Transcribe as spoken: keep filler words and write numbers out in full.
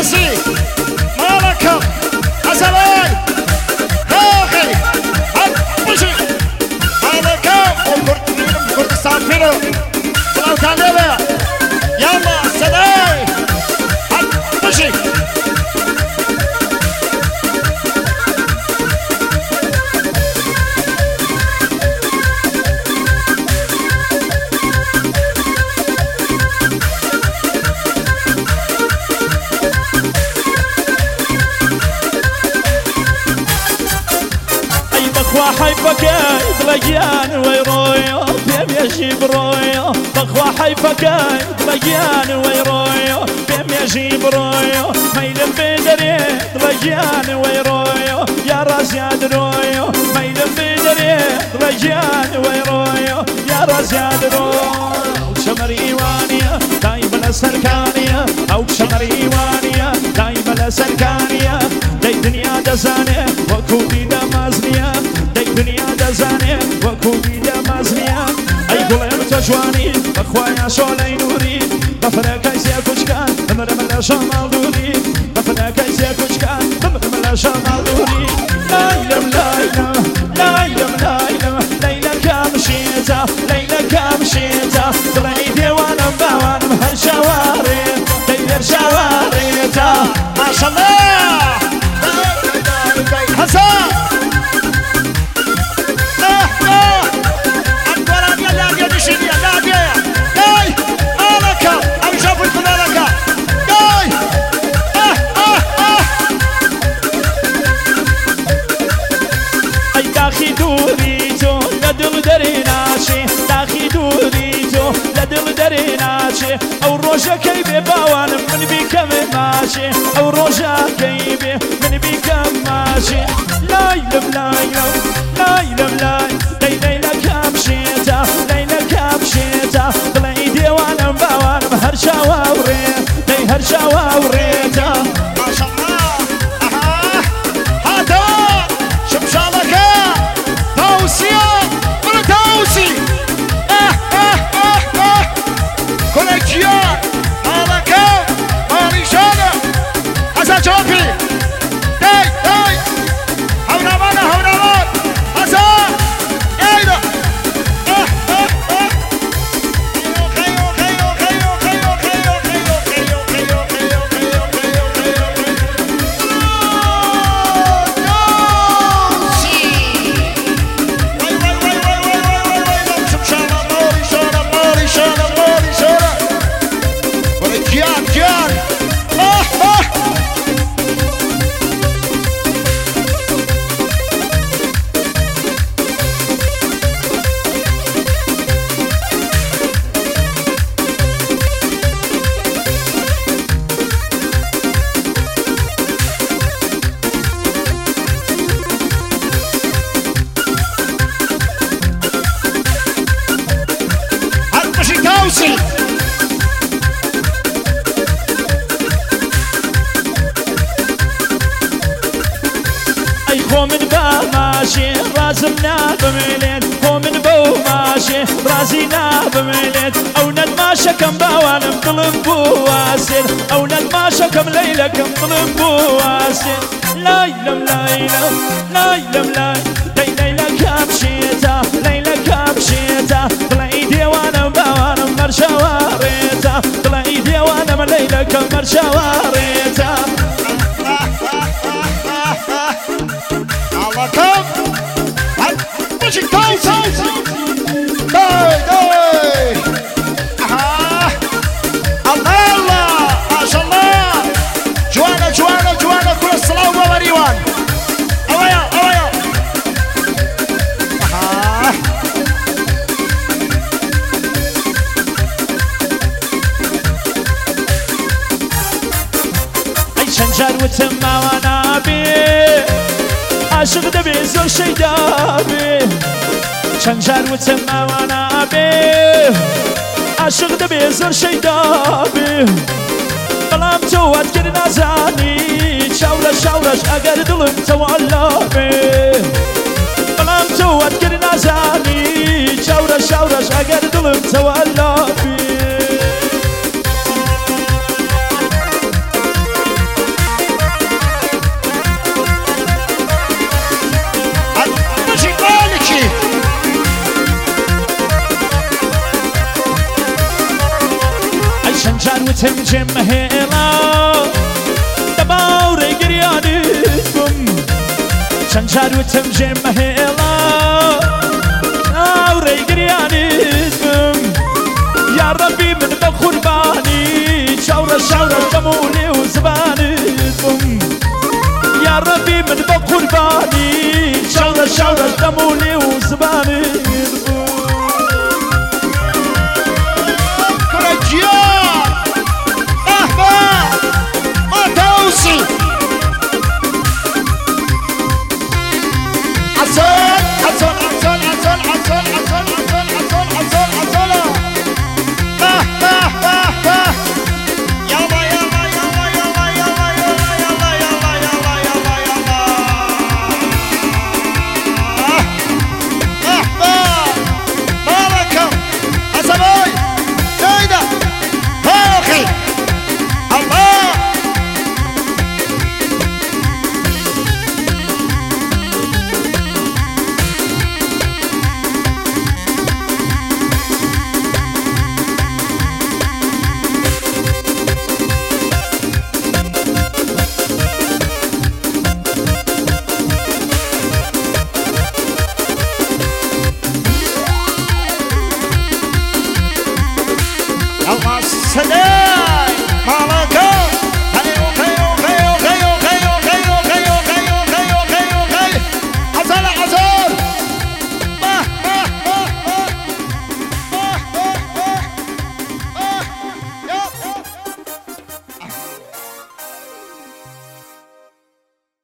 توسي مالك أزواي باقي هبشي مالك وكرت كرت سافرو سلام كانوا يلا سداي هبشي حيفك تلقيان ويرويو بيم يجيب رويو بخوا حيفك تلقيان ويرويو بيم يجيب رويو ميلم بدري تلقيان ويرويو يا راس يا درويو ميلم بدري تلقيان ويرويو يا راس يا درويو شمر ايوانيا دايما سركانيا او شمر ايوانيا دايما سركانيا داي دنيا دزانه وكودي دمازنيا دنيا دزانه وكودي دمازنيا اي قولم تجواني بخوايا شولي نوري بفركاي زي كشكان مرملا شمال دوري بفركاي زي كشكان مرملا شمال دوري لايلم لايلم لايلم لايلم ليلة كامشيتا ليلة كامشيتا طلعيتي وانا باوانم هالشواري دير شواريتا ما شاء الله حسن او روجا كيبي باوان من بيكم ماشي او روجا كيبي من بيكم ماشي لايلم لايلم لايلم لايلم ليلة كامشيتا ليلة كامشيتا طلعيتي وانا باوان هرشا ووريت لي هرشا ووريتا ما شاء الله اها هذا شمشالك توسيا ولا توسي كونكشن مالك مالي شانا حسن شوفي داي داي هونا مانا هونا مان حسن ايدا اه اه اه خيو خيو خيو خيو خيو خيو خيو خيو خيو خيو خيو خيو نوسي وي وي وي وي وي وي وي شمشانا مالي شانا مالي شانا مالي شانا جان جان آه آه هتمشي توسي خو من با ماشي رازمنا بميلين خو من بو ماشي رازينا بميلين او ند ماشا كم باوانم قلب بواسل او ند ماشا كم ليلة كم قلب بواسل لايلم لايلم لايلم لايلم داي ليلة كابشيتا ليلة كابشيتا طلعيتي وانا باوانم مرشا واريتا طلعيتي وانا ليلة كم مرشا واريتا Come! I'm pushing toes! Dai, dai! Aha! Allah! MashaAllah! Joanna, Joanna, Joanna, كل الصلاة والريوان! أويا، أويا! Aha! أي شنجر وتما وانا بيه عاشق دبي زور شي دابي شنجر وتما وانا بيه عاشق دبي زور شي دابي بلام توات كرنا زاني شاورش شاورش اگر دلم توالا بيه بلام توات كرنا زاني شاورش شاورش اگر دلم توالا بيه وتم جمهيلا دباوري قريانكم شنجار وتم جمهيلا دباوري قريانكم يا ربي من بقرباني شاورة شاورة جمولي وزبانكم يا ربي من بقرباني شاورة شاورة جمولي وزبانكم